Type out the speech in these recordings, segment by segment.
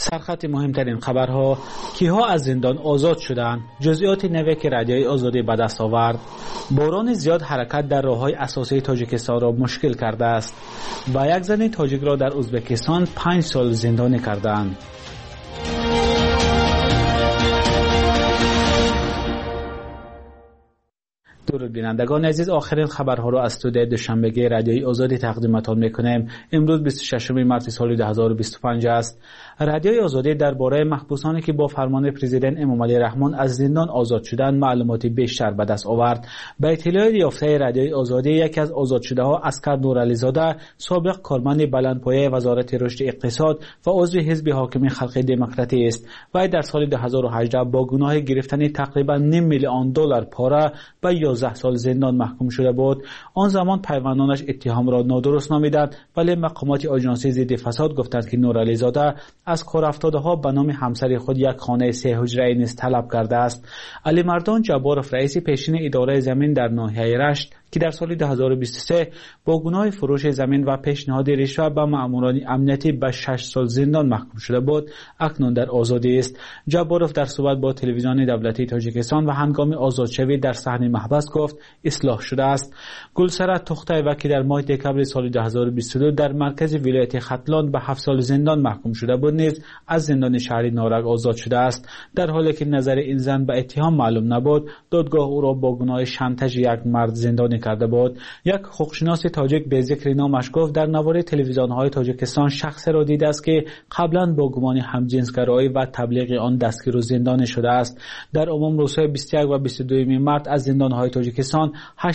سرخط مهمترین خبرها: کیها از زندان آزاد شدند؟ جزئیات نوی که رادیوی آزادی به دست آورد. باران زیاد حرکت در راههای اساسی تاجیکستان را مشکل کرده است و یک زن تاجیک را در ازبکستان 5 سال زندانی کردند. درود بینندگان عزیز، آخرین خبرها را از استودیوی دوشنبه‌گی رادیوی آزادی تقدیمتان می‌کنیم. امروز 26 مارس سال 2025 است. رادیوی آزادی درباره محبوسانی که با فرمان پرزیدنت امامعلی رحمان از زندان آزاد شدند معلوماتی بیشتر به دست آورد. به اطلاع یافته رادیوی آزادی، یکی از آزاد شده‌ها اسکر نورعلی‌زاده، سابق کارمند بلندپایه وزارت رشد اقتصاد و عضو حزب حاکم خلق دموکراتی است. وی در سال 2018 با گناه گرفتن تقریبا $500,000 میلیون پاره به 11 سال زندان محکوم شده بود. آن زمان پیوندانش اتهام را نادرست نامیدند، ولی مقامات آژانسی ضد فساد گفتند که نورعلی‌زاده از کارافتاده‌ها به نام همسر خود یک خانه 3 حجره‌ای نیز طلب کرده است. علی مردان جبارов رئیس پیشین اداره زمین در ناحیه رشت که در سال 2023 با گناه فروش زمین و پیشنهاد رشوه به ماموران امنیتی به 6 سال زندان محکوم شده بود، اکنون در آزادی است. جبارov در صحبت با تلویزیون دولتی تاجیکستان و هنگام آزادشوی در صحنه محبس گفت اصلاح شده است. گلسره توختایeva که در ماه دکمبر سال 2022 در مرکز ولایت ختلان به 7 سال زندان محکوم شده بود نیز از زندان شهری نارنج آزاد شده است. در حالی که نظر این زن به اتهام معلوم نبود، دادگاه او را با گناه شانتاژ یک مرد زندانی کرده بود. یک حقوقشناس تاجیک به ذکر نامش گفت در نوار تلویزیون‌های تاجیکستان شخصی را دیده است که قبلا با گمان همجنسگرایی و تبلیغ آن دستگیر و زندانی شده است. در عموم روزهای 21 و 22 مارس از زندان‌های تاجیکستان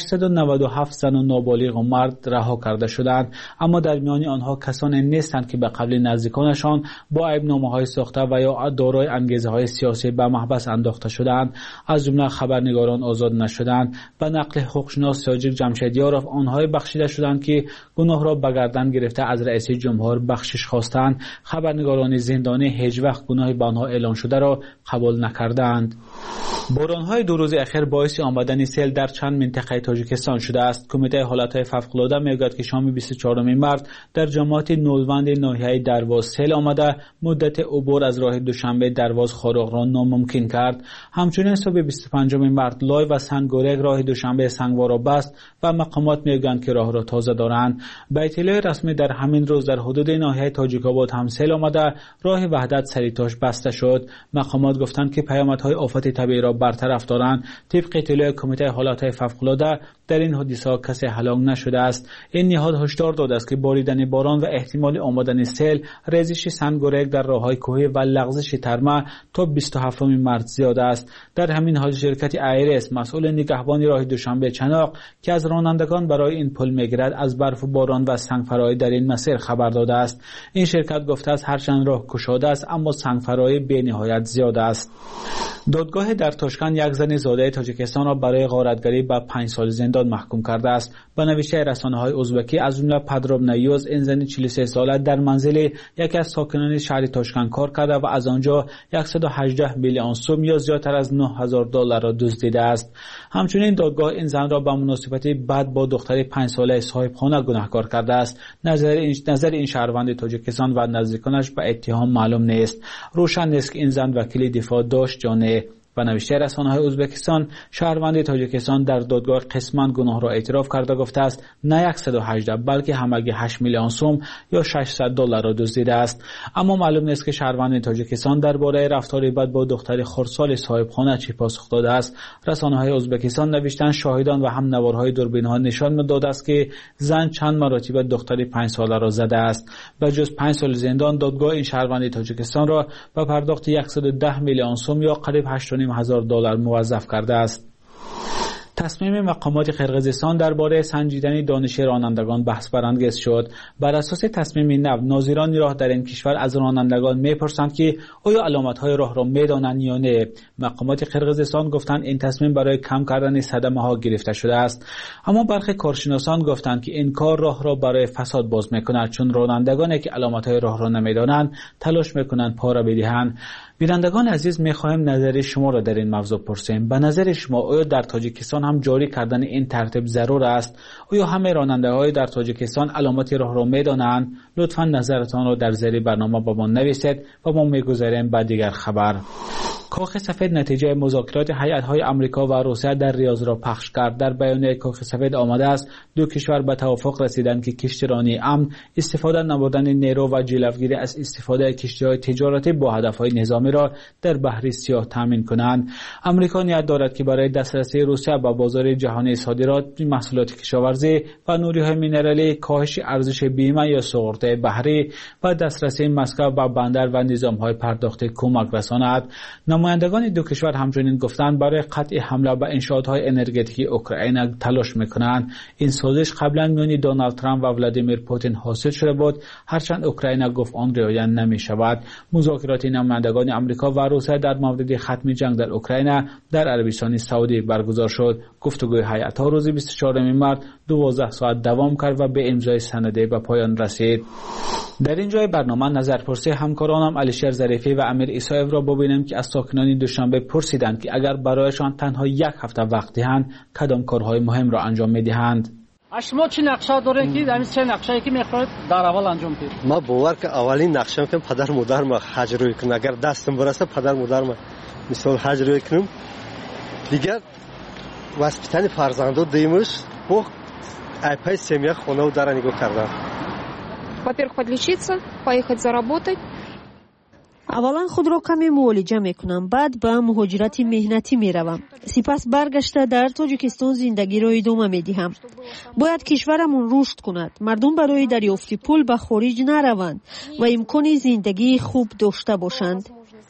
897 زن و نابالغ و مرد رها کرده شدند، اما در میان آنها کسانی نیستند که به قبل نزدیکانشان با عیب‌نامه‌های ساخته و یا دارای انگیزه‌های سیاسی به محبس انداخته شدند. از جمله خبرنگاران آزاد نشدند. به نقل حقوقشناس تاجیک جمشیدیاروف، آنهای بخشیده شدند که گناه را به گردن گرفته از رئیس جمهور بخشش خواستند. خبرنگاران زندانی هیچ وقت گناه به آنها اعلان شده را قبول نکردند. باران‌های 2 روز اخیر باعث آمدن سیل در چند منطقه تاجیکستان شده است. کمیته حالت‌های فوق‌العاده می‌گوید که شام 24 مارس در جماعت نولوند ناحیه درواز سیل آمده مدت عبور از راه دوشنبه درواز خاروق را ناممکن کرد. همچنین صبح 25 مارس لای و سنگورگ راه دوشنبه سنگوار را بست و مقامات می‌گویند که راه را تازه دارند. به اطلاع رسمی در همین روز در حدود ناحیه تاجیک‌آباد هم سیل آمده راه وحدت سریتاش بسته شد. مقامات گفتند که پیامدهای آفت طبیعی را برطرف دارند. طبق اطلاع کمیته حالت‌های فوق‌العاده در این حادثه کسی هلاک نشده است. این نهاد هشدار داده است که باریدن باران و احتمال آمدن سیل، ریزش سنگورگ در راه‌های کوهی و لغزش ترمه تا 27 مارس زیاد است. در همین حال شرکت ایرس مسئول نگهبانی راه دوشنبه چناق که از رانندگان برای این پل می‌گیرد از برف و باران و سنگفراری در این مسیر خبر داده است. این شرکت گفته است هرچند راه گشاده است اما سنگفراری بی‌نهایت زیاد است. دادگاه در تاشکند یک زن زاده تاجیکستان را برای غارتگری به 5 سال زندان محکوم کرده است. به نوشته رسانه‌های ازبکی از جمله پدرام نیوز، این زن 43 ساله در منزل یکی از ساکنان شهر تاشکند کار کرده و از آنجا 118 میلیون سوم یا زیادتر از $9,000 را دزدیده است. همچنین دادگاه این زن را به مناسبت بعد با دختر 5 ساله صاحب خانه گناهکار کرده است. نظر این شهروند تاجیکستان و نزدیکانش به اتهام معلوم نیست. روشن نیست که این زن وکیل دفاع داشت یا نه. و نوشته رسانه‌های ازبکستان شهروند تاجیکستان در دادگاه قسماً گناه را اعتراف کرده گفته است نه 118 بلکه همگی 8 میلیون سوم یا $600 را دزدیده است. اما معلوم نیست که شهروند تاجیکستان درباره رفتار بد با دختر خردسال صاحب خانه چه پاسخ داده است. رسانه‌های ازبکستان نوشتند شاهدان و هم نوارهای دوربین‌ها نشان می‌داد است که زن چند مرتبه دختر 5 ساله را زده است. به جز 5 سال زندان دادگاه این شهروند تاجیکستان را به پرداخت 110 میلیون سوم یا قریب $8,500 موظف کرده است. تصمیم مقامات قرقیزستان درباره سنجیدن دانش رانندگان بحث برانگیز شد. بر اساس تصمیم نو، ناظران راه در این کشور از رانندگان میپرسند که آیا علامت‌های راه را میدانند یا نه. مقامات قرقیزستان گفتند این تصمیم برای کم کردن صدمه‌ها گرفته شده است. اما برخی کارشناسان گفتند که این کار راه را برای فساد باز می‌کند، چون رانندگانی که علامت‌های راه را نمیدانند تلاش می‌کنند پا را بدهند. بینندگان عزیز، می‌خواهیم نظر شما را در این موضوع پرسیم. به نظر شما آیا در تاجیکستان هم جاری کردن این ترتیب ضرور است؟ آیا همه راننده‌های در تاجیکستان علامت راه را می‌دانند؟ لطفاً نظرتان را در زیر برنامه با ما نویسید و ما می‌گذاریم به دیگر خبر. کاخ سفید نتیجه مذاکرات هیئت‌های آمریکا و روسیه در ریاض را پخش کرد. در بیانیه کاخ سفید آمده است دو کشور به توافق رسیدند که کشتیرانی امن، استفاده نبردن نیرو و جلوگیری از استفاده کشتی‌های تجارتی با هدف‌های نظامی را در بحر سیاه تامین کنند. آمریکا نیت دارد که برای دسترسی روسیه به بازار جهانی صادرات محصولات کشاورزی و نوری‌های مینرالی، کاهش ارزش بیمه یا سقوط بحری و دسترسی مسکو به بندر و نظام‌های پرداخت کمک رساند. نمایندگان دو کشور همچنین گفتند برای قطع حمله به انشاءات‌های انرژتیکی اوکراین تلاش می‌کنند. این سازش قبلا میان دونالد ترامپ و ولادیمیر پوتین حاصل شده بود، هرچند اوکراین گفت آن رعایت نمی‌شود. مذاکرات نمایندگان آمریکا و روسیه در مورد ختم جنگ در اوکراین در عربستان سعودی برگزار شد. گفتگوی هیئت‌ها روز 24 مارس 12 ساعت دوام کرد و به امضای سنده به پایان رسید. در این جای برنامه نظرپرسی همکارانم علیشیر ظریفی و امیر ایسایف را ببینیم که از ساکنان دوشنبه پرسیدند که اگر برایشان تنها یک هفته وقت دهند کدام کارهای مهم را انجام می‌دهند. شما چه نقشه دارید که در چه نقشه‌ای که می‌خواید در اول انجام بدید؟ ما باور که اولین نقشه‌ام که پدر مادرم حج روی کنم، اگر دستم برسه پدر مادرم مثال حج روی کنم. دیگر واسطه فرزندو دیمش با айпай семья خونه در نگاه کردن. Во-первых, подлечиться, поехать заработать. اولا خود را کمی معالجه میکنم، بعد به مهاجرت مهنتی میروم، سپس برگشته در تاجیکستان زندگی را ادامه میدهم. باید کشورمون رشد کند، مردم برای دریافت پول به خارج نروند و امکان زندگی خوب داشته باشند.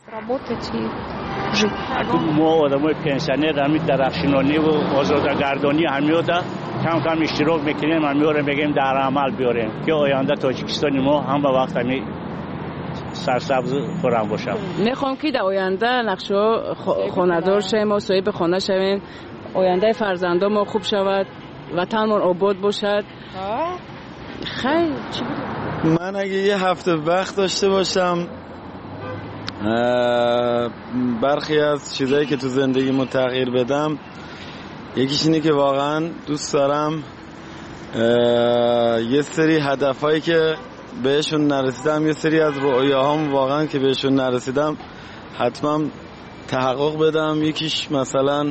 ما آدمای پنسیونر همین درخشانانی و آزادگردانی همیودا کم کم اشتراک میکنیم، همیودا میگیم در عمل بیاریم که آینده تاجیکستان ما هم به وقت همی سرسبز خورم باشه. میخوام که در آینده نقشه خانه‌دار شویم و صاحب خانه شویم، آینده فرزندان ما خوب شود، وطنمون آباد باشد. خیلی من اگه یه هفته وقت داشته باشم برخی از چیزایی که تو زندگیمو تغییر بدم، یکیش اینه که واقعا دوست دارم یه سری هدفایی که بهشون نرسیدم، یه سری از رؤیاهام واقعا که بهشون نرسیدم حتما تحقق بدم. یکیش مثلا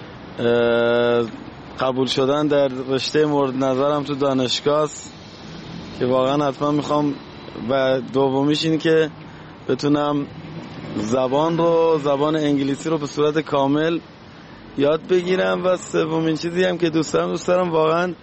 قبول شدن در رشته مورد نظرم تو دانشگاه که واقعا حتما میخوام، و دومیش اینه که بتونم زبان انگلیسی رو به صورت کامل یاد بگیرم. و سومین چیزی هم که دوست دارم واقعا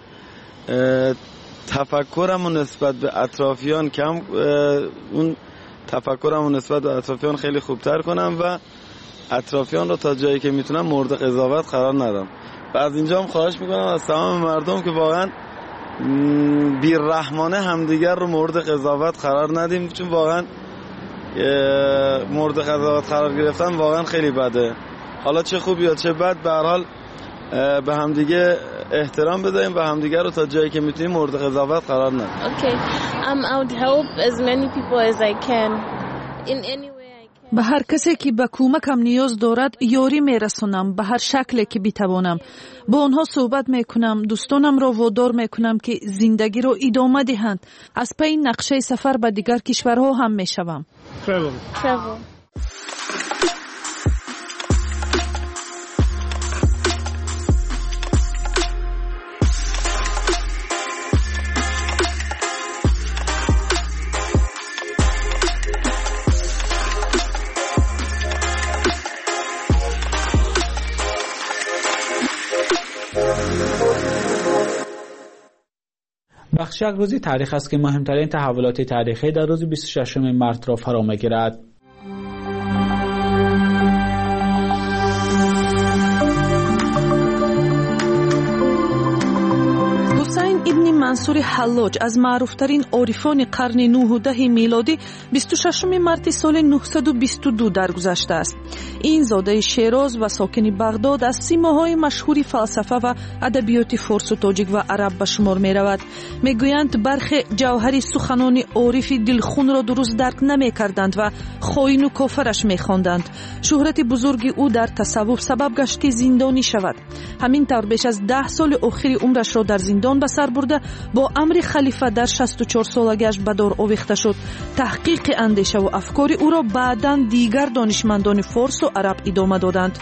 تفکرم نسبت به اطرافیان اون تفکرم نسبت به اطرافیان خیلی خوبتر کنم و اطرافیان رو تا جایی که میتونم مورد قضاوت قرار ندم. و از اینجا هم خواهش میکنم از تمام مردم که واقعا بی‌رحمانه همدیگر رو مورد قضاوت قرار ندیم، چون واقعا مورد قضاوت قرار گرفتن واقعا خیلی بده. حالا چه خوب یا چه بد، به هر حال به همدیگه احترام بدهیم و همدیگه رو تا جایی که میتونیم مورد قضاوت قرار ندیم. Okay. I would help as many people as I can in any way I can. به هر کسی که به کمکم نیاز دارد یاری میرسونم، به هر شکلی که بتوانم با آنها صحبت میکنم، دوستانم را وادار میکنم که زندگی را ادامه دهند. از پی نقشه سفر به دیگر کشورها هم میشوم. Travel. بخش یک روزی تاریخ است که مهمترین تحولات تاریخی در روز 26 مارس را فرا می‌گیرد. حسین ابن منصور حلاج از معروفترین عارفان قرن 9 و 10 میلادی 26 مارت سال 922 درگذشته است. این زاده شیراز و ساکن بغداد از سیماهای مشهور فلسفه و ادبیات فارس و تاجیک و عرب به شمار می رود. می گویند برخی جوهری سخنان عارف دلخون را درست درک نمی کردند و خائن و کافرش می خواندند. شهرت بزرگ او در تصوف سبب گشت که زندانی شود. همین طور بیش از 10 سال آخر عمرش را در زندان به سر برده با امر خلیفه در 64 سالگیش به دار آویخته شد. تحقیق اندیشه و افکار او را بعداً دیگر دانشمندان فارس و عرب ادامه دادند.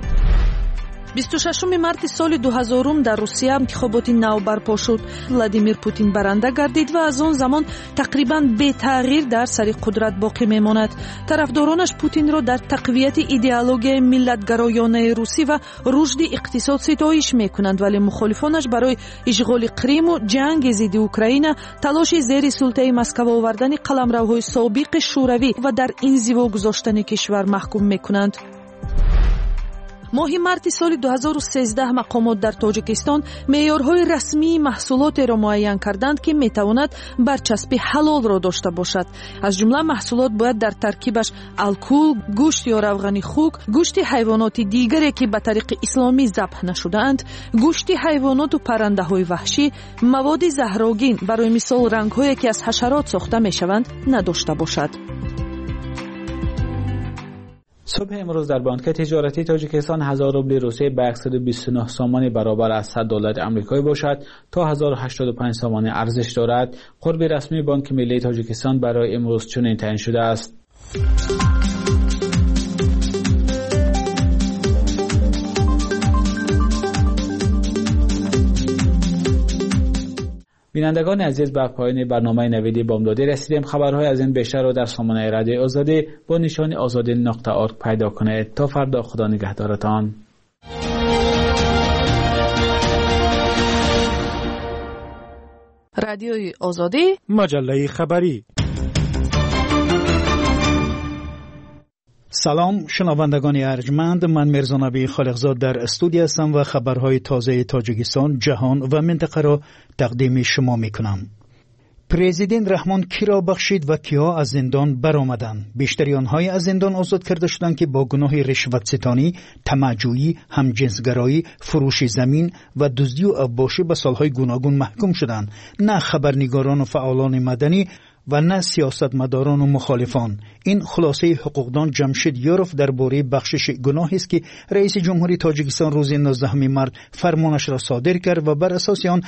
26 مارت سال 2000 در روسیه انتخابات نو برپا شد. ولادیمیر پوتین برنده گردید و از آن زمان تقریباً بی تغییر در سر قدرت باقی میماند. طرفدارانش پوتین را در تقویت ایدئولوژی ملت‌گرایانه روسی و رشد اقتصاد ستایش میکنند، ولی مخالفانش برای اشغال کریم و جنگ ضد اوکراین تلاش زیر سلطه مسکو آوردن قلمروهای سابق شوروی و در انزوا گذاشتن کشور محکوم میکنند. ماه مارت سال 2013 مقامات در تاجیکستان معیارهای رسمی محصولات را معین کردند که میتواند برچسب حلال را داشته باشد. از جمله محصولات باید در ترکیبش الکل، گوشت یا روغن خوک، گوشت حیوانات دیگری که به طریق اسلامی ذبح نشده‌اند، گوشت حیوانات و پرنده‌های وحشی، مواد زهرآگین برای مثال رنگ‌هایی که از حشرات ساخته میشوند نداشته باشد. صبح امروز در بانک تجارتی تاجیکستان 1000 روبل روسیه به 129 سامانی برابر از $100 آمریکایی باشد تا 1085 سامانی ارزش دارد. قرب رسمی بانک ملی تاجیکستان برای امروز چنین تعیین شده است. بینندگان عزیز، به پایان برنامه نویدی بامدادی رسیدیم. خبرهای از این بیشتر را در سامانه رادیوی آزادی با نشان azadi.org پیدا کنید. تا فردا، خدا نگهدارتان. رادیوی آزادی، مجله خبری. سلام شنوندگان ارجمند، من میرزا نبی خالقزاد در استودیو هستم و خبرهای تازه تاجیکستان، جهان و منطقه را تقدیم شما میکنم. پرزیدنت رحمان کی را بخشید و کیا از زندان برآمدند؟ بیشتری آنهای از زندان آزاد کرده شدند که با گناه رشوت ستانی، طمع‌جویی، همجنسگرایی، فروش زمین و دزدی و اوباشی به سالهای گوناگون محکوم شدند. نه خبرنگاران و فعالان مدنی و نه سیاستمداران و مخالفان. این خلاصه حقوقدان جمشید یوروف درباره بخشش گناه است که رئیس جمهوری تاجیکستان روز 19 مارس فرمانش را صادر کرد و بر اساس آن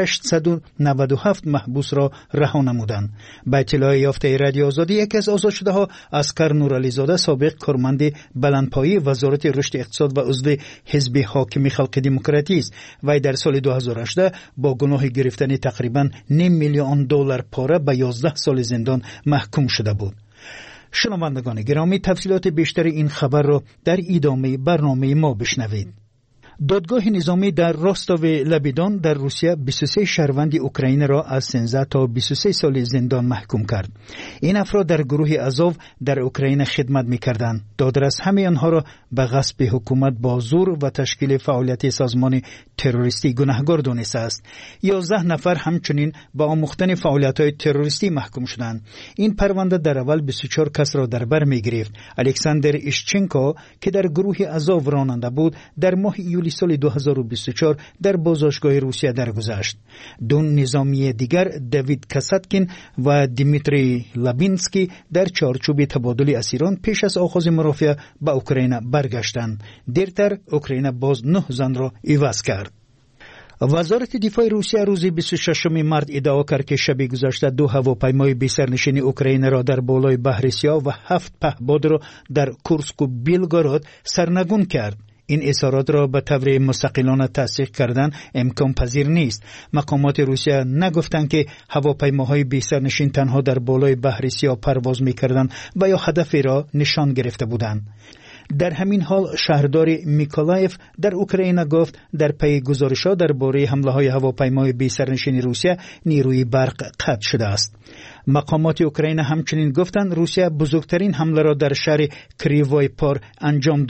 897 محبوس را رها نمودند. به اطلاع یافته رادیو آزادی، یکی از آزاد شده ها اسکر نورعلی زاده، سابق کارمند بلندپایه وزارت رشد اقتصاد و عضو حزب حاکم خلق دموکراتی است. وی در سال 2018 با گناه گرفتن تقریبا $500,000 پاره به 11 سال زندان محکوم شده بود. شنوندگان گرامی، تفصیلات بیشتر این خبر را در ادامه برنامه ما بشنوید. دادگاه نظامی در راستاو لبیدان در روسیه 23 شهروند اوکراین را از 13 تا 23 سال زندان محکوم کرد. این افراد در گروه ازوف در اوکراین خدمت می‌کردند. دادرس همه آنها را به غصب حکومت با زور و تشکیل فعالیت سازمان تروریستی گناهکار دانسته است. 11 نفر همچنین با آموختن فعالیت‌های تروریستی محکوم شدند. این پرونده در اول 24 کس را در بر می‌گرفت. الکساندر ایشچنکو که در گروه ازوف راننده بود، در ماه ایولی سال 2024 در بازداشتگاه روسیه درگذشت. دو نظامی دیگر، دیوید کاساتکین و دیمیتری لابینسکی، در چارچوب تبادل اسیران پیش از آغاز مرافعه به اوکراین برگشتند. دیرتر اوکراین باز 9 زن را عوض کرد. وزارت دفاع روسیه روز 26 مارس ادعا کرد که شب گذشته 2 هواپیمای بی‌سرنشین اوکراین را در بالای بحر سیاه و 7 پهپاد را در کورسک و بیلگوراد سرنگون کرد. این اظهارات را به طور مستقلانه تصدیق کردن امکان پذیر نیست. مقامات روسیه نگفتند که هواپیماهای بی‌سرنشین تنها در بالای بحر سیاه پرواز می‌کردند و یا هدفی را نشان گرفته بودند. در همین حال شهردار میکولایف در اوکراین گفت در پی گزارش‌ها درباره حمله‌های هواپیمای بی‌سرنشین روسیه نیروی برق قطع شده است. مقامات اوکراین همچنین گفتند روسیه بزرگترین حمله را در شهر کریوای پار انجام داد.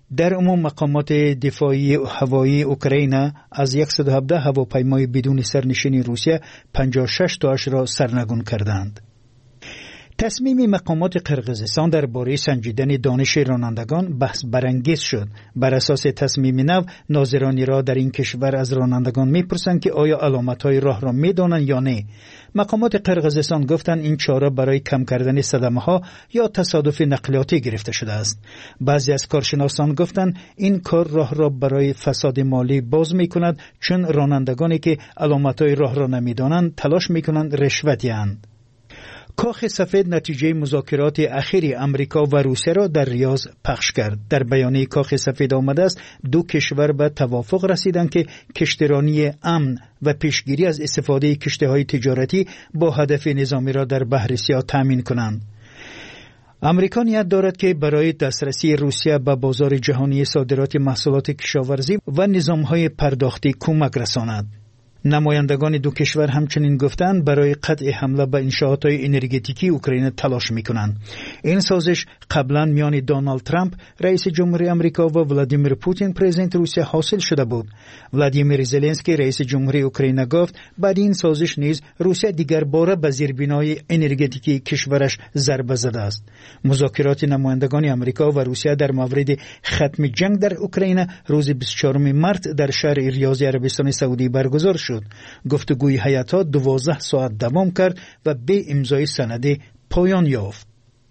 در عموم مقامات دفاعی هوایی اوکراین از 117 هواپیمای بدون سرنشین روسیه 56 تاش را سرنگون کردند. تصمیم مقامات قرقیزستان درباره سنجیدن دانش رانندگان بحث برانگیز شد. بر اساس تصمیم نو، ناظران را در این کشور از رانندگان میپرسند که آیا علامت‌های راه را میدانند یا نه. مقامات قرقیزستان گفتند این چاره برای کم کردن صدمه‌ها یا تصادف نقلیاتی گرفته شده است. بعضی از کارشناسان گفتند این کار راه را برای فساد مالی باز میکند، چون رانندگانی که علامت‌های راه را نمیدانند تلاش میکنند رشوت دهند. کاخ سفید نتیجه مذاکرات اخیر امریکا و روسیه را در ریاض پخش کرد. در بیانیه کاخ سفید آمده است دو کشور به توافق رسیدند که کشتیرانی امن و پیشگیری از استفاده کشتی‌های تجارتی با هدف نظامی را در بحر سیاه تامین کنند. امریکا نیت دارد که برای دسترسی روسیه به بازار جهانی صادرات محصولات کشاورزی و نظام‌های پرداختی کمک رساند. نمایندگان دو کشور همچنین گفتند برای قطع حمله به انشاءات‌های انرژتیکی اوکراین تلاش می‌کنند. این سازش قبلا میان دونالد ترامپ رئیس جمهوری آمریکا و ولادیمیر پوتین پرزیدنت روسیه حاصل شده بود. ولادیمیر زلنسکی رئیس جمهوری اوکراین گفت بعد این سازش نیز روسیه دیگر باره به زیربنای انرژتیکی کشورش ضربه زده است. مذاکرات نمایندگان آمریکا و روسیه در مورد ختم جنگ در اوکراین روز 24 مارس در شهر ریاض عربستان سعودی برگزار شد. گفتگوی هیئت‌ها 12 ساعت دوام کرد و به امضای سند پایان یافت.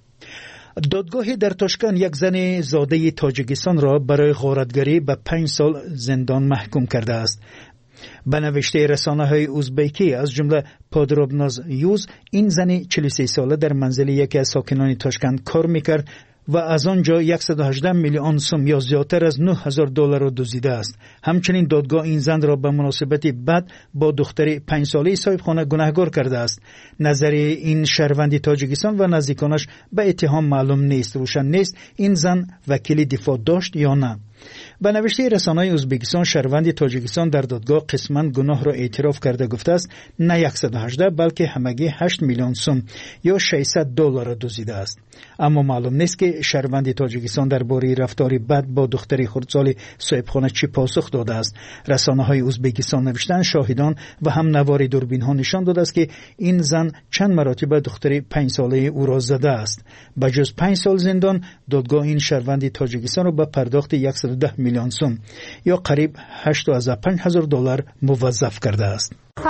دادگاه در تاشکند یک زن زاده تاجیکستان را برای غارتگری به 5 سال زندان محکوم کرده است. به نوشته رسانه‌های ازبکی از جمله پادروبناز یوز، این زن 43 ساله در منزل یکی از ساکنان تاشکند کار می‌کرد و از آنجا 118 میلیون سوم یا زیادتر از $9,000 را دزدیده است. همچنین دادگاه این زن را به مناسبت بد با دختر 5 ساله صاحب خانه گناهکار کرده است. نظر این شهروند تاجیکستان و نزدیکانش به اتهام معلوم نیست. روشن نیست این زن وکیل دفاع داشت یا نه. به نوشته رسانه‌های ازبکستان، شهروند تاجیکستان در دادگاه قسماً گناه را اعتراف کرده گفته است نه 118 بلکه همگی 8 میلیون سوم یا $600 دزدیده است. اما معلوم نیست که شهروند تاجیکستان درباره رفتاری بد با دختر خردسال صاحبخانه چی پاسخ داده است. رسانه‌های ازبکستان نوشتند شاهدان و هم نوار دوربین‌ها نشان داده است که این زن چند مرتبه دختر 5 ساله او را زده است. به جز 5 سال زندان، دادگاه این شهروند تاجیکستان را به پرداخت 110 میلیون سوم یا قریب $85,000 موظف کرده است.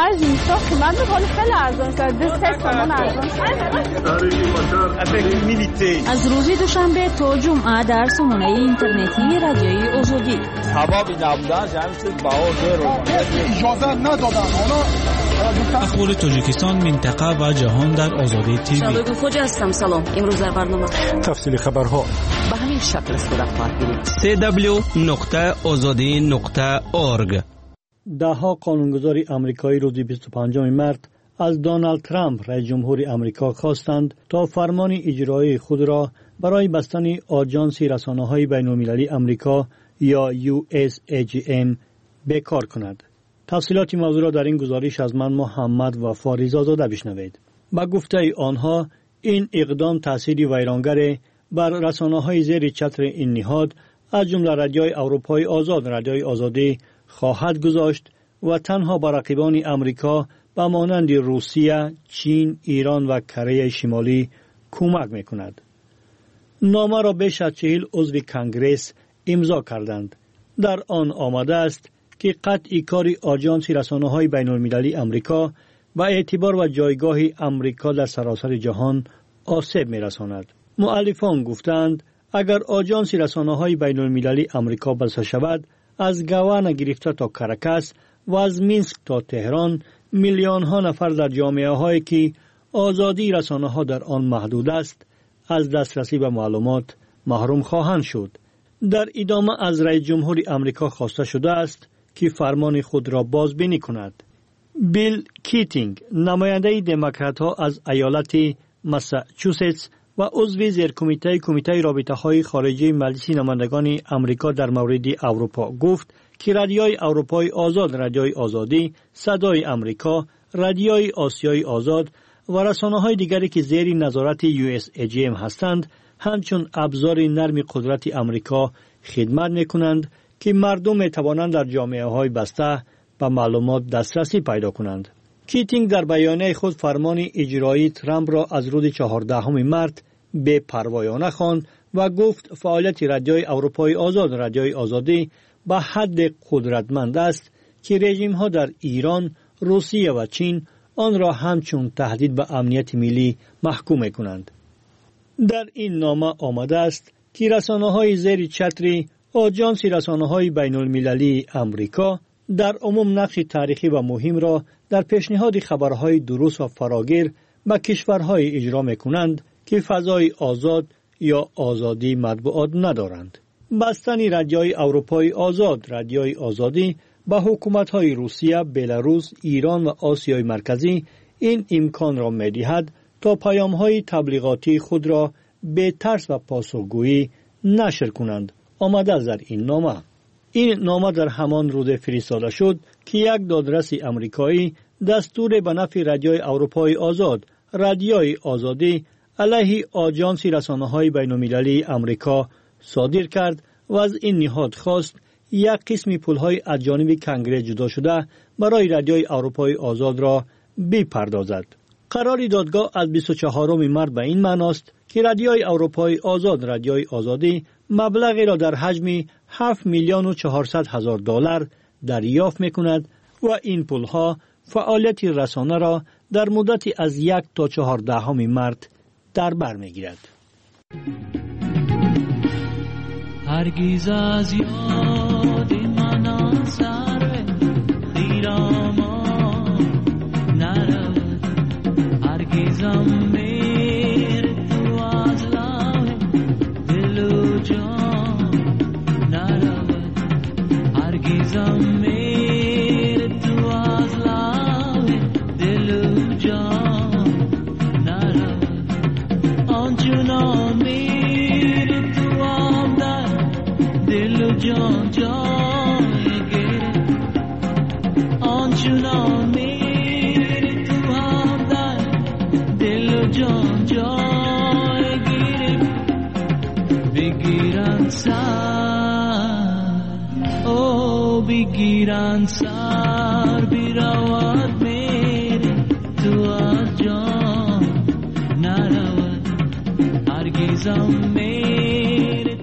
از روز دوشنبه تا جمعه در سامانه اینترنتی رادیوی آزادی اخبار تاجیکستان، منطقه و جهان در آزادی تیوی. شادو خوجا هستم. سلام. امروز در برنامه تفصیل خبرها به همین شکل است که خواهد بینید. www.azadi.org. دهها قانونگذار آمریکایی روز 25 مارس از دونالد ترامپ رئیس جمهور آمریکا خواستند تا فرمان اجرایی خود را برای بستن آژانس رسانه‌های بین‌المللی آمریکا یا USAGM بکار کند. تفصیلات موضوع را در این گزارش از من محمد و فاریز آزاده بشنوید. با گفته آنها این اقدام تأثیری ویرانگر بر رسانه‌های زیر چتر این نهاد از جمله رادیوی اروپای آزاد، رادیوی آزادی خواهد گذاشت و تنها به رقیبان آمریکا به مانند روسیه، چین، ایران و کره شمالی کمک می‌کند. نامه را بیش از 40 عضو کنگره امضا کردند. در آن آمده است که قطع کار آژانس رسانه‌های بین‌المللی آمریکا و اعتبار و جایگاه آمریکا در سراسر جهان آسیب می‌رساند. مؤلفان گفتند اگر آژانس رسانه‌های بین‌المللی آمریکا بسته شود، از گاوانا گرفته تا کاراکاس و از مینسک تا تهران میلیون‌ها نفر در جامعه‌هایی که آزادی رسانه‌ها در آن محدود است از دسترسی به معلومات محروم خواهند شد. در ادامه از رئیس جمهور آمریکا خواسته شده است که فرمان خود را بازبینی کند. بیل کیتینگ، نماینده دموکرات‌ها از ایالت ماساچوستس و عضو زیر کمیته رابطه‌های خارجی مجلس نمایندگان آمریکا در مورد اروپا گفت که رادیوی اروپای آزاد، رادیوی آزادی، صدای آمریکا، رادیوی آسیای آزاد و رسانه‌های دیگری که زیر نظارت USAGM هستند همچون ابزار نرم قدرت امریکا خدمت میکنند که مردم میتوانند در جامعه‌های بسته به معلومات دسترسی پیدا کنند. کیتینگ در بیانیه خود فرمان اجرایی ترامپ را از روز 14 مارس بی‌پروایانه خواند و گفت فعالیت رادیوی اروپای آزاد، رادیوی آزادی به حد قدرتمند است که رژیم‌ها در ایران، روسیه و چین آن را همچون تهدید به امنیت ملی محکوم می‌کنند. در این نامه آمده است که رسانه‌های زیر چتر آژانس رسانه‌های بین‌المللی امریکا در عموم نقش تاریخی و مهم را در پیشنهاد خبرهای درست و فراگیر به کشورهای اجرا می‌کنند که فضای آزاد یا آزادی مطبوعات ندارند. بستن رادیوی اروپای آزاد، رادیوی آزادی به حکومت‌های روسیه، بلاروس، ایران و آسیای مرکزی این امکان را می‌دهد تا پیام‌های تبلیغاتی خود را به ترس و پاسخگویی نشر کنند. آمده است در این نامه. این نامه در همان روز فرستاده شد که یک دادرس امریکایی دستور به نفع رادیوی اروپای آزاد، رادیوی آزادی علیه آژانس رسانه‌های بین‌المللی امریکا صادر کرد و از این نهاد خواست یک قسم پول‌های از جانب کنگره جدا شده برای رادیوی اروپای آزاد را بپردازد. قرار دادگاه از 24 مارس به این معناست که رادیوی اروپای آزاد، رادیوی آزادی مبلغی را در حجم $7,400,000 دریافت می‌کند و این پول‌ها فعالیت رسانه را در مدت از 1 تا 14 مارس در بر می‌گیرد. هرگز از یاد من سر خیرامان نرود، هرگزم میر تو از لاه دل و جان نرود، هرگزم میر تو از لاه دل و جان نرود، آنچنان میر تو آمدن دل و جان جای گیره، آنچنان میر تو آمدن دل و جان جای گیره، بگیرن سر او بگیرن سر بیرود میره تو از جان نرود، هرگزم میره.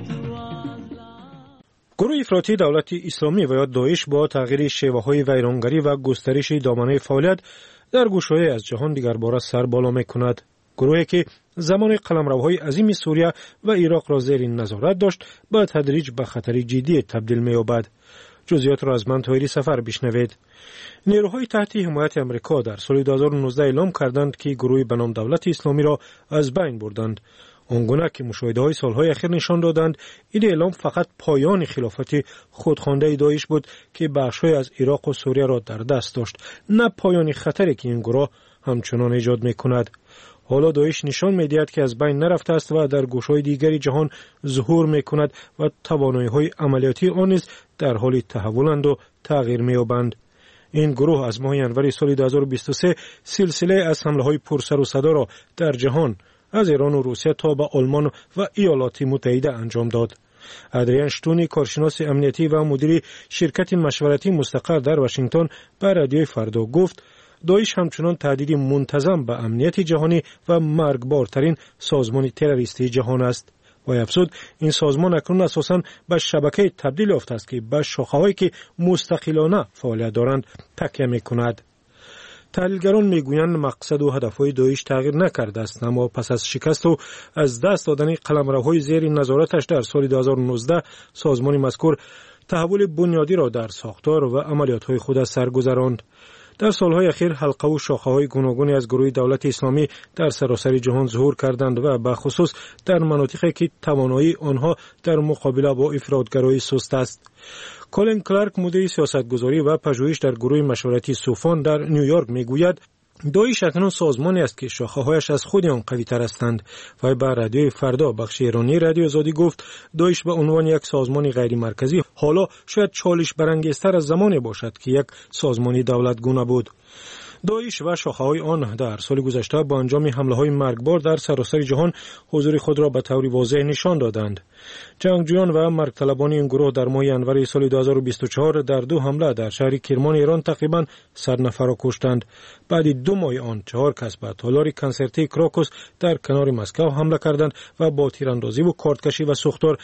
گروه افراطی دولت اسلامی و یا داعش با تغییر شیوه‌های ویرانگری و گسترش دامنه فعالیت در گوشه‌های از جهان دیگر باره سر بالا می‌کند. گروهی که زمان قلمروهای عظیم سوریه و عراق را زیر نظارت داشت با تدریج به خطر جدی تبدیل می‌یابد. جزئیات را از من طاهری سفر بشنوید. نیروهای تحت حمایت امریکا در سال 2019 اعلام کردند که گروهی به نام دولت اسلامی را از بین بردند. آنگونه که مشاهده‌های سالهای اخیر نشان دادند این اعلام فقط پایان خلافت خودخوانده داعش بود که بخش‌های از عراق و سوریه را در دست داشت، نه پایان خطری که این گروه همچنان ایجاد می‌کند. حالا داعش نشان می‌دهد که از بین نرفته است و در گوشه‌های دیگری جهان ظهور می‌کند و توانایی‌های عملیاتی آن نیز در حال تحولند و تغییر می‌یابند. این گروه از ماه ژانویه سال 2023 سلسله از حمله‌های پرسر و صدا را در جهان از ایران و روسیه تا به آلمان و ایالات متحده انجام داد. ادریان شتونی، کارشناس امنیتی و مدیر شرکت مشورتی مستقر در واشنگتن به رادیوی فردا گفت داعش همچنان تهدید منتظم به امنیت جهانی و مرگبارترین سازمان تروریستی جهان است. و افزود این سازمان اکنون اساساً به شبکه تبدیل یافته است که به شاخه‌هایی که مستقلانه فعالیت دارند تکیه می‌کند. تحلیلگران میگویند مقصد و هدفهای داعش تغییر نکرده است، اما پس از شکست و از دست دادن قلمروهای زیر نظارتش در سال 2019 سازمان مذکور تحول بنیادی را در ساختار و عملیات‌های خود سرگذراند. در سالهای اخیر حلقه و شاخه‌های گوناگونی از گروه دولت اسلامی در سراسر جهان ظهور کردند و به خصوص در مناطقی که توانایی آنها در مقابله با افراطگرایی سست است. کولین کلارک، مدیر سیاستگذاری و پژوهش در گروه مشورتی سوفان در نیویورک میگوید داعش اکنون سازمانی است که شاخه‌هایش از خود آن قوی‌تر هستند و به رادیوی فردا بخش ایرانی رادیو آزادی گفت داعش به عنوان یک سازمان غیر مرکزی حالا شاید چالش برانگیزتر از زمانی باشد که یک سازمان دولتگونه بود. داعش و شاخه‌های آن در سال گذشته با انجام حمله‌های مرگبار در سراسر جهان حضور خود را به طور واضح نشان دادند. جنگجویان و مرگ طلبان این گروه در ماه ینور سال 2024 در 2 حمله در شهر کرمان ایران تقریباً 100 نفر را کشتند. بعد 2 ماه آن 4 کس به تالار کنسرتی کراکوس در کنار مسکو حمله کردند و با تیراندازی و کارتکشی و سوختار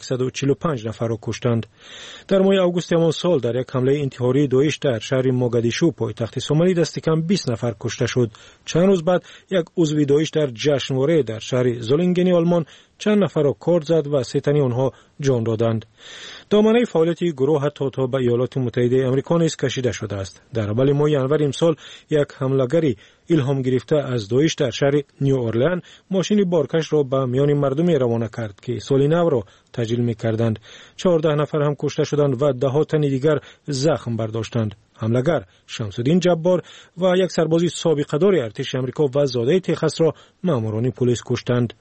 145 نفر را کشتند. در ماه آگوست همان سال در یک حمله انتحاری داعش در شهر موگادیشو پایتخت سومالی دست کم 20 نفر کشته شد. چند روز بعد یک عضو داعش در جشنواره در شهر زولینگنی آلمان چند نفر را کارت زد و 3 تن آنها جان دادند. دامنه فعالیت گروه حتی تا به ایالات متحده آمریکا نیز کشیده شده است. در اول ماه ینور امسال یک حمله‌گری الهام گرفته از داعش در شهر نیو اورلئان ماشین بارکش را به میان مردم روانه کرد که سال نو را تجلیل می‌کردند. 14 نفر هم کشته شدند و 10 تن دیگر زخم برداشتند. حمله‌گر شمس‌الدین جبار و یک سرباز سابقه‌دار ارتش آمریکا و زاده تگزاس را ماموران پلیس کشتند.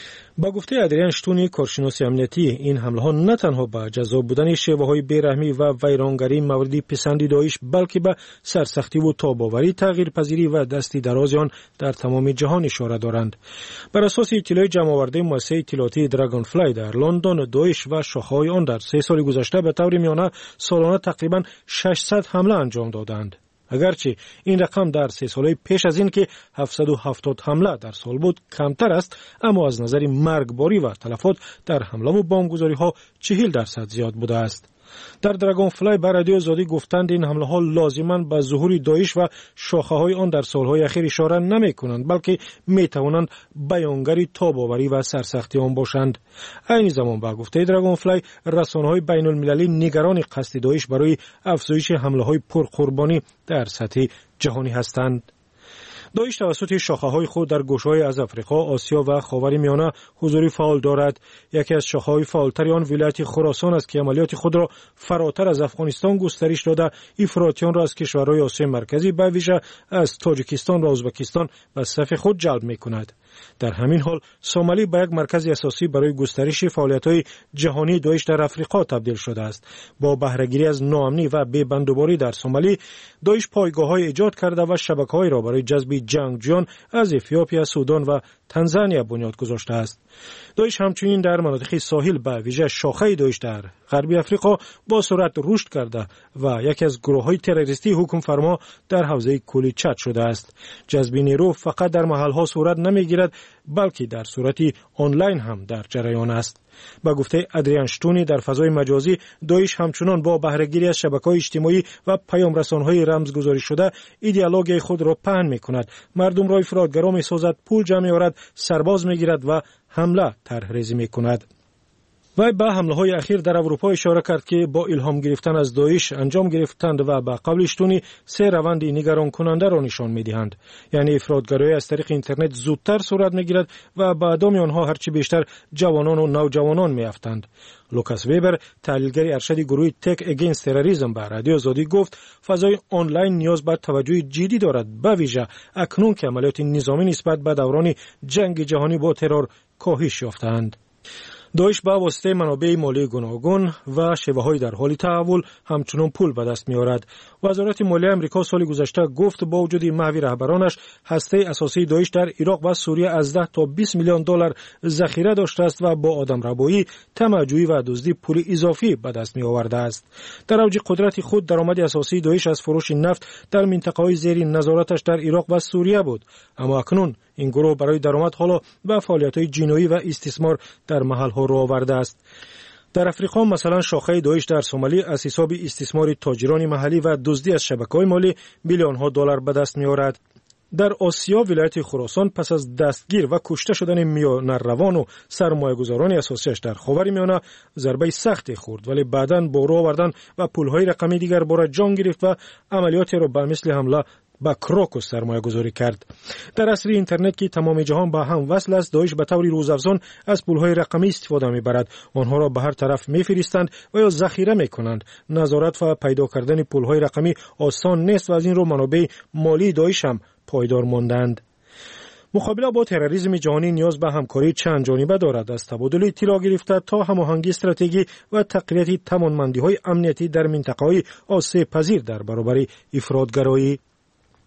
با گفته ادریان شتونی کارشناس امنیتی، این حمله ها نه تنها به جذاب بودن شیوه های بیرحمی و ویرانگری موردی پسندی داعش بلکه به سرسختی و تاب‌آوری تغییرپذیری و دستی دراز آن در تمام جهان اشاره دارند. بر اساس اطلاع جمع آورده مؤسسه اطلاعاتی دراگون فلای در لندن، داعش و شاخه‌های آن در 3 سال گذشته به طور میانه سالانه تقریبا 600 حمله انجام دادند. اگرچه این رقم در 3 سال پیش از این که 770 حمله در سال بود کمتر است، اما از نظر مرگباری و تلفات در حمله و بمبگذاری‌ها 40% زیاد بوده است. در دراگون فلای بر رادیو آزادی گفتند این حمله ها لازماً به ظهور داعش و شاخه‌های آن در سالهای اخیر اشاره نمی‌کنند، بلکه می‌توانند بیانگری تاب‌آوری و سرسختی آن باشند. این زمان با گفته دراگون فلای رسانه‌های بین‌المللی نگران قصد داعش برای افزایش حمله‌های پرقربانی در سطح جهانی هستند. داعش توسط شاخه‌های خود در گوشه‌های از افریقا، آسیا و خاورمیانه حضوری فعال دارد. یکی از شاخه‌های فعالتر آن ولایت خراسان است که عملیات خود را فراتر از افغانستان گسترش داده، افراطیان را از کشورهای آسیای مرکزی به ویژه از تاجیکستان و ازبکستان به صف خود جلب می‌کند. در همین حال سومالی به یک مرکز اساسی برای گسترش فعالیت‌های جهانی داعش در افریقا تبدیل شده است. با بهره‌گیری از ناامنی و بی‌بندوباری در سومالی، داعش پایگاه‌های ایجاد کرده و شبکه‌هایی را برای جذب جنگجویان از افیوپیا، سودان و تانزانیا بنیاد گذاشته است. داعش همچنین در مناطق ساحل به ویژه شاخه داعش در غربی افریقا با سرعت رشد کرده و یکی از گروه‌های تروریستی حکم فرما در حوزه کولی چاد شده است. جذب نیرو فقط در محل‌ها صورت نمی‌گیرد، بلکه در صورت آنلاین هم در جریان است. با گفته ادریان شتونی در فضای مجازی، داعش همچنان با بهره‌گیری از شبکه‌های اجتماعی و پیام‌رسان‌های رمزگذاری شده ایدئولوژی خود را پهن می‌کند. مردم را افراطگرا می‌سازد، پول جمع می‌آورد، سرباز می‌گیرد و حمله طرح‌ریزی می‌کند. و به حمله‌های اخیر در اروپا اشاره کرد که با الهام گرفتن از داعش انجام گرفتند و به قول شتونی 3 روند نگران کننده را نشان می‌دهند. یعنی افراطگرایی از طریق اینترنت زودتر صورت می‌گیرد و به ادامه آنها هرچی بیشتر جوانان و نوجوانان می‌افتند. لوکاس ویبر، تحلیلگر ارشد گروه تک اگینست تروریسم، به رادیو آزادی گفت فضای آنلاین نیاز به توجه جدی دارد، به ویژه اکنون که عملیات نظامی نسبت به دوران جنگ جهانی با ترور کاهش یافته‌اند. داعش با واسطه منابع مالی گوناگون و شیوه‌های در حال تحول همچنان پول به دست می‌آورد. وزارت مالیه آمریکا سال گذشته گفت با وجود محو رهبرانش هسته اساسی داعش در عراق و سوریه از 10 تا 20 میلیون دلار ذخیره داشته است و با آدمربایی، طمع‌جویی و دزدی پول اضافی به دست می‌آورده است. در اوج قدرت خود درآمد اساسی داعش از فروش نفت در منطقه‌های زیر نظارتش در عراق و سوریه بود، اما اکنون این گروه برای درآمد حالا به فعالیت‌های جنایی و استثمار در محل‌ها رو آورده است. در افریقا مثلا شاخه داعش در سومالی از حساب استثمار تاجران محلی و دزدی از شبکه‌های مالی میلیون‌ها دلار به دست می‌آورد. در آسیا ولایت خراسان پس از دستگیر و کشته شدن میانروان و سرمایه‌گذاران اساسیش در خاورمیانه ضربه سختی خورد، ولی بعداً با رو آوردن و پول‌های رقمی دیگر بار جان گرفت و عملیاتی را به مثل حمله با کراکوس سرمایه گذاری کرد. در عصر اینترنت که تمام جهان با هم وصل است، داعش به طور روزافزون از پولهای رقمی استفاده می‌برد. آنها را به هر طرف می‌فرستند و یا ذخیره می‌کنند. نظارت و پیدا کردن پولهای رقمی آسان نیست و از این رو منابع مالی داعش هم پایدار ماندند. مقابله با تروریسم جهانی نیاز به همکاری چند جانبه دارد، از تبادل اطلاع گرفته تا هماهنگی استراتژی و تقویت توانمندی‌های امنیتی در منطقه‌های آسیب پذیر در برابر افراطگرایی.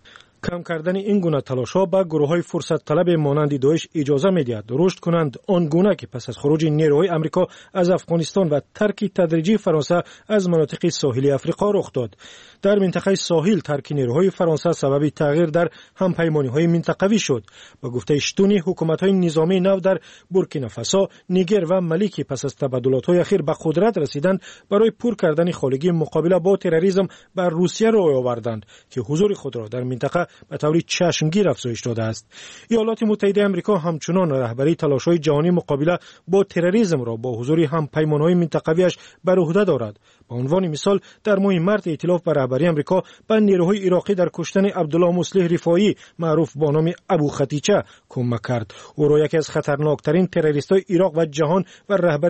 کم کردن این گونه تلاش‌ها به گروه‌های فرصت طلب مانند داعش اجازه می‌دهد رشد کنند آنگونه که پس از خروج نیروهای آمریکا از افغانستان و ترک تدریجی فرانسه از مناطق ساحلی آفریقا رخ داد. در منطقه ساحل ترک نیروهای فرانسه سبب تغییر در همپیمانی‌های منطقوی شد. با گفته شتونی حکومت‌های نظامی نو در بورکینافاسو، نیگر و مالی که پس از تبادلات‌های اخیر به قدرت رسیدند برای پر کردن خالگی مقابله با تروریسم بر روسیه روی آوردند که حضور خود را در منطقه به طور چشمگیر افزایش داده است. ایالات متحده آمریکا همچنان رهبری تلاش‌های جهانی مقابله با تروریسم را با حضور همپیمان‌های منطقویش بر عهده دارد. به عنوان مثال در ماه مارس ائتلاف بر رهبری آمریکا به نیروهای عراقی در کشتن عبدالله مصلح رفاعی معروف با نام ابو خطیچه کمک کرد. او را یکی از خطرناکترین تروریست‌های عراق و جهان و رهبر